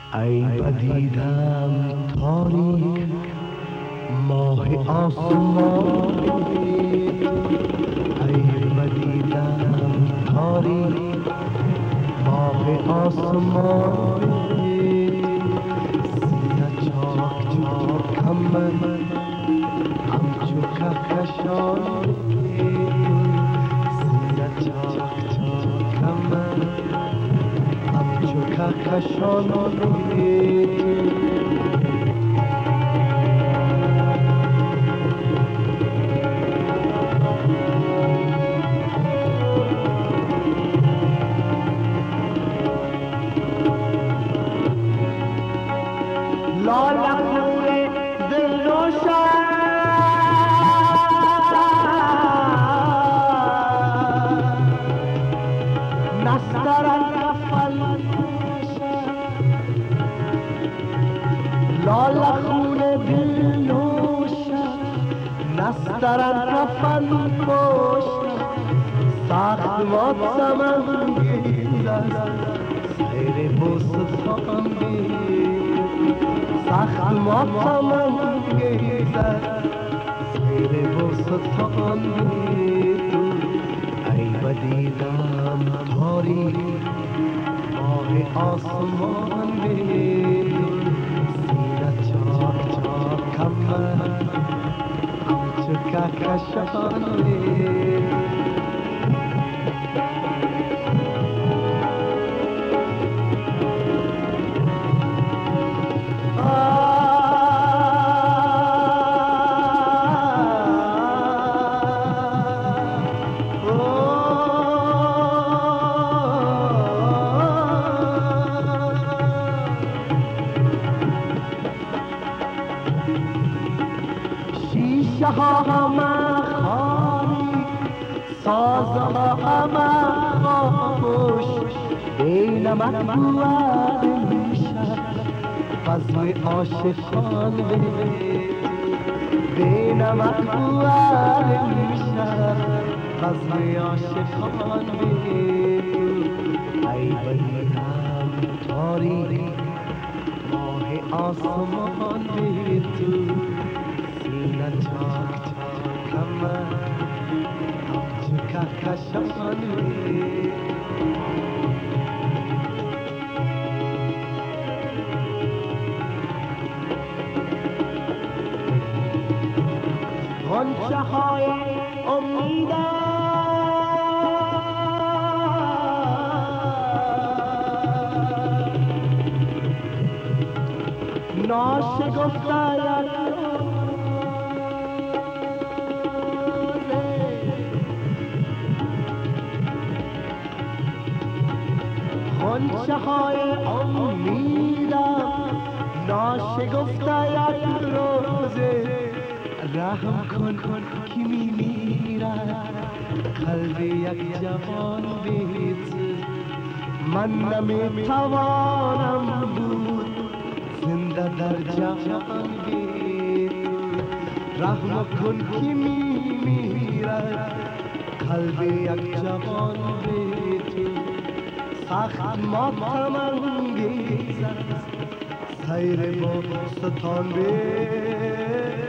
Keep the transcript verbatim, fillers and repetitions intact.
ای بدیدم تاریک ماه آسمان، ای بدیدم تاریک ماه آسمان، سینه چاک چاکم من همچو کهکشان، سینه چاک چاکم من همچو کهکشان. لاله خور دل روشن نسترن کفن لاله خور دل روشن نسترن کفن پوشن سخت مات زمن گیزد سیر بستان سخت ماتم گیزد سیر بستان تو، ای بدیدم تاریک ماه آسمان، سینه چاک چاکم من همچو کهکشان. شیشه ها همه خالی ساز ها همه خاموش بی نمک بود میشد فضل عاشقان بی نمک بود میشد فضل عاشقان. ای بدیدم تاریک ماه آسمان بی تو، سینه چاک چاکم من همچو کهکشان. غنچه های امیدم ناشکفته غنچه های امیدم ناشکفته یک روزه، رحم کن که می میرد قلب یک جوان بیت، من نمی توانم بود زنده در جهان بیت، رحم کن که می میرد قلب یک جوان بیت، سخت ماتم انگیز است سیر بستان بیت.